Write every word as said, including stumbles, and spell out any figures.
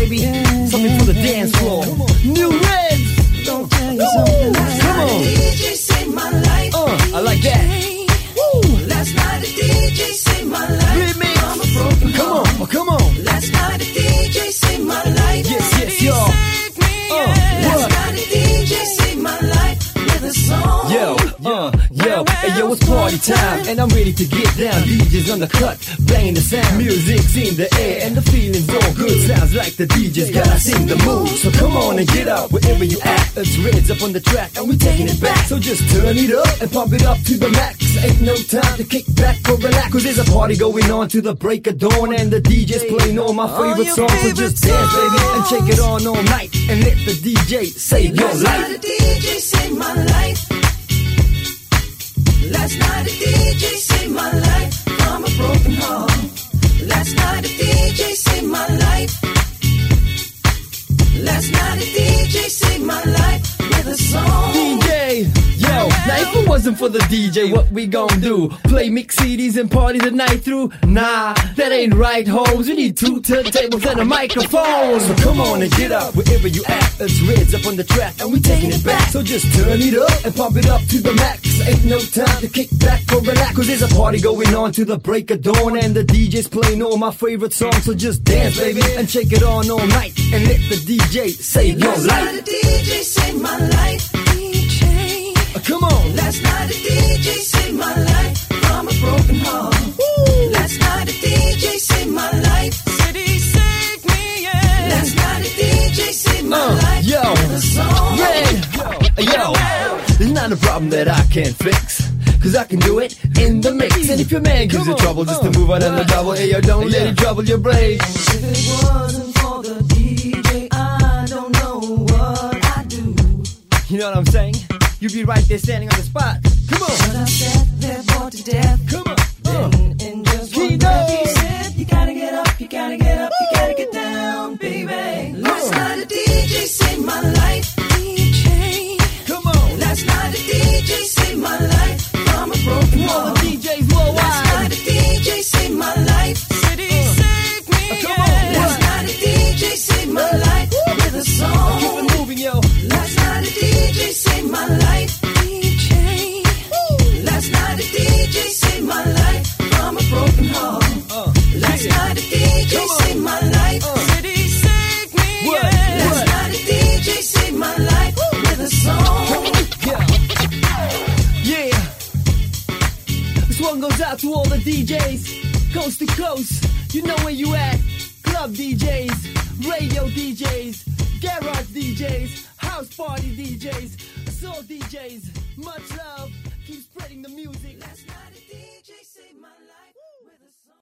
baby. Yeah, something yeah, for the yeah, dance floor. Yeah. New Reds. Don't tell you something like come on. D J saved my life. Uh, I like that. Woo. Last night the D J saved my life. Remix. From a broken come heart. on, oh, come on. Last night the D J saved my life. Yes, yes, y'all. Uh, Last night the D J saved my life with a song. Yo, uh, yo, hey, yo, it's party time, and I'm ready to get down. D Js on the cut, banging the sound. Music's in the air, and the feeling's all good. Sounds like the D Js gotta sing the mood. So come on and get up wherever you at. It's Reds up on the track, and we're taking it back. So just turn it up and pump it up to the max. Ain't no time to kick back or relax, cause there's a party going on to the break of dawn, and the D Js playing all my favorite songs. So just dance, baby, and shake it on all night, and let the D J save your life. Last night the D J saved my life. Last night the D J saved my life from a broken heart. Last night the D J saved my life. Last night the D J saved my life with a song. D J, yo, now if it wasn't for the D J, what we gon' do? Play mix C Ds and party the night through? Nah, that ain't right, hoes. We need two turntables and a microphone. So come on and get up wherever you at. It's Reds up on the track, and we taking it back. So just turn it up and pump it up to the max. Ain't no time to kick back or relax, cause there's a party going on to the break of dawn, and the D Js playing all my favorite songs. So just dance, baby, and shake it on all night, and let the D J save your life. Last night the D J saved my life. D J. Uh, come on. Last night the D J saved my life from a broken heart. Woo. Last night the D J saved my life. Said he saved me, yeah. Last night the D J saved my uh, life. Yo, with a song. Red, yo, yo. It's not a problem that I can't fix, cause I can do it in the mix. And if your man gives you trouble just to move out on the double, hey, yo, don't let it trouble your brain. If it wasn't for the D J, I don't know what I'd do. You know what I'm saying? You'd be right there standing on the spot. Come on. But I sat there bored to death. Come on. Then uh. in just one breath he said, you gotta get up, you gotta get up, you gotta get down, baby. Last night the D J saved my life. D J. Come on. Last night the D J saved my life from a broken heart. All the D Js worldwide. Last night the D J saved my life. Said he uh. saved me, uh, come yeah. on. Last night the D J saved my life with a song. Keep it moving, yo. Last night the D J saved my life. D J. Woo. Last night the D J saved my life from a broken heart. Uh, Last yeah. night the D J saved my life. Uh. Said he saved me, what? Yeah. Last what? night the D J saved my life Woo. with a song. Yeah. Yeah. This one goes out to all the D Js, coast to coast. You know where you at. Club D Js, radio D Js, garage D Js, house party D Js, soul D Js. Much love. Keep spreading the music. Last night a D J saved my life.